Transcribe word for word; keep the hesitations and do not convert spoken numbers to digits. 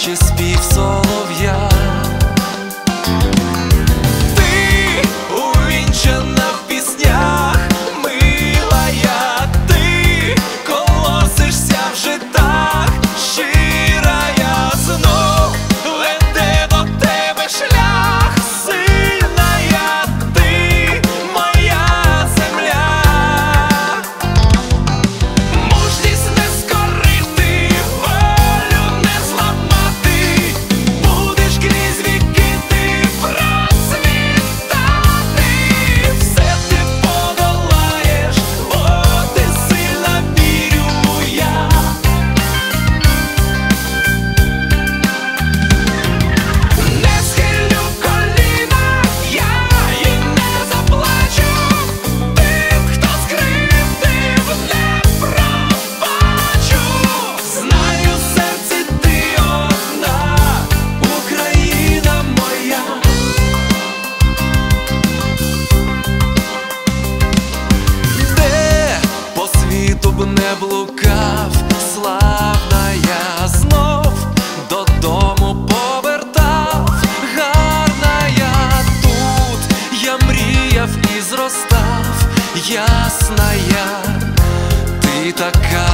наче спів солов'я. Ти увінчана в піснях, милая, ти колосишся в житах, щира я знов веде до тебе шлях, сильна я, ти моя земля. Мужність не скорити, волю не зламати, будеш крізь віки ти процвітати. Все ти подолаєш, бо ти сильна, вірю я. Не схилю коліна, я і не заплачу, тим, хто скривдив, не пробачу. Знаю, в серці ти одна, Україна моя. Де по світу б не блукав, славна я знов додому повертав. Гарна я тут, я мріяв і зростав, ясна я, ти така